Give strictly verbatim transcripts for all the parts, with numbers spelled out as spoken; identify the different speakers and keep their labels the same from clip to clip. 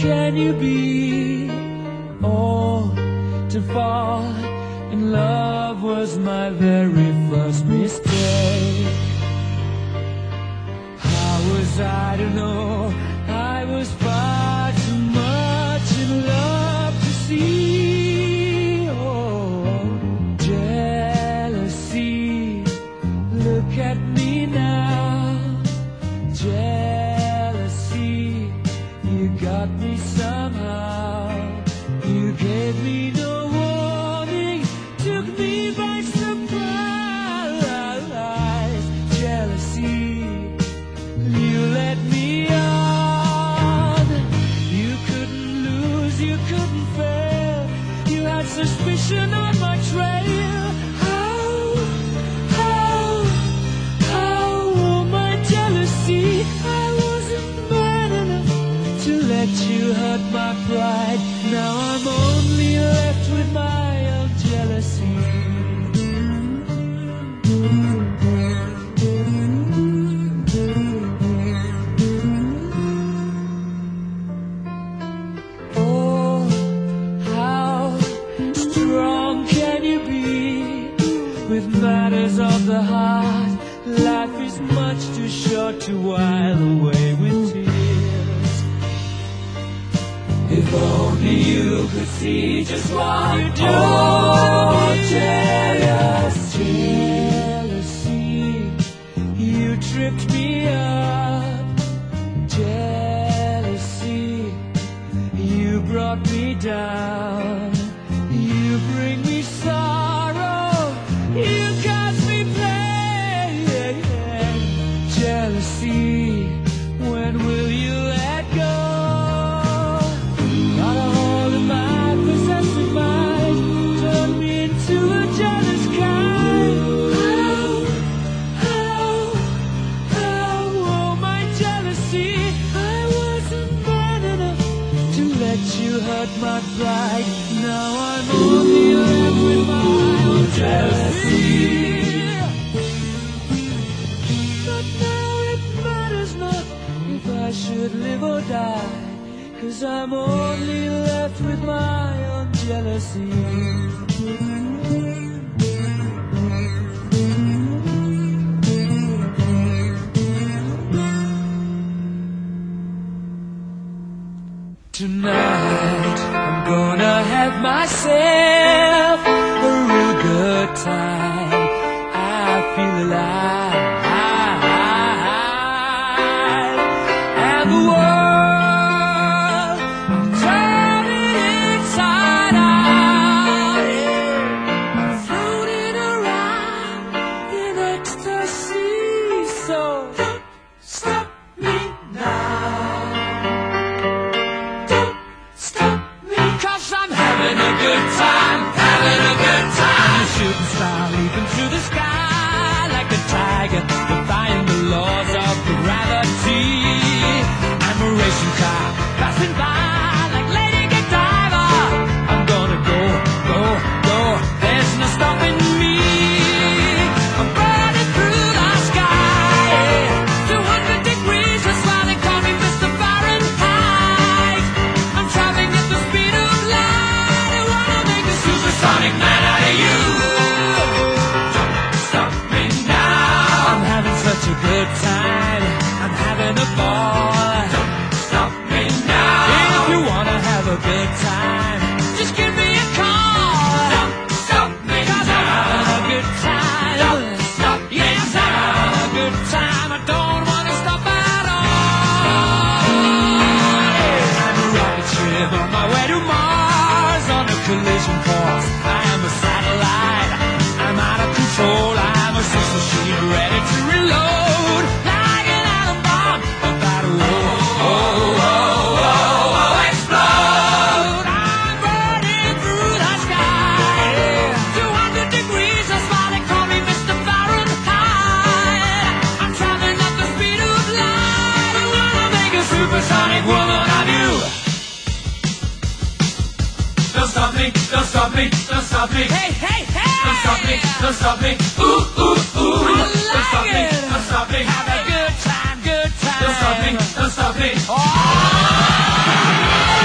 Speaker 1: can you be? Oh, to fall in love was my very first mistake. How was I to know I was far too much in love to see? Oh, jealousy, look at me now. Jealousy, you got me somehow. You gave me no warning, took me by surprise. Jealousy, you let me on. You couldn't lose, you couldn't fail. You had suspicion on my trail. How, how, how, oh my jealousy, I wasn't man enough to let you hurt my pride. Now I'm only left with my own jealousy. Oh, how strong can you be with matters of the heart? Life is much too short to while away with tears. If only you could see just what you do. Oh, jealousy, jealousy, you tripped me up. Jealousy, you brought me down. You bring me sorrow, you cause me pain. Jealousy, when will you let go? Got a hold of my possessive mind, turned me into a jealous kind. How, how, how, oh my jealousy, I wasn't man enough to let you hurt my pride. Now I'm only left with my own jealousy. But now it matters not if I should live or die, 'cause I'm only left with my own jealousy. Tonight I'm gonna have myself a real good time. I feel alive, and the world turning inside out. Yeah. I'm floating around in ecstasy, so don't stop me now. Having a good time, having a good time. A shooting star leaping through the sky like a tiger, defying the laws of gravity. I'm a racing car passing by like Lady Godiva. I'm gonna go, go, go. There's no stopping me. I'm burning through the sky, yeah. two hundred degrees, that's why they call me Mister Fahrenheit. I'm traveling at the speed of light. I wanna make a supersonic man out of you. Don't stop me now. I'm having such a good time, I'm having a ball. Don't stop me now. If you wanna have a good time, just give me a call. Don't stop me 'cause now. I'm having a good time. Don't stop me yes, now. I'm having a good time. I don't wanna stop at all. Yeah. I'm a rocket ship on my way to Mars on a collision course. I am a satellite. I'm out of control. I'm a sex machine ready to reload. Like an atom bomb about to oh, oh, oh, oh, oh, explode. I'm burning through the sky. two hundred degrees, that's why they call me Mister Fahrenheit. I'm traveling at the speed of light. I wanna make a supersonic woman of you. Don't stop me, don't stop me, don't stop me. Hey, hey, hey! Don't stop me, don't stop me. Ooh, ooh, ooh. I like don't stop it. me, don't stop me. Have a good time, good time. Don't stop me, don't stop me. Oh!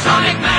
Speaker 1: Sonic Man.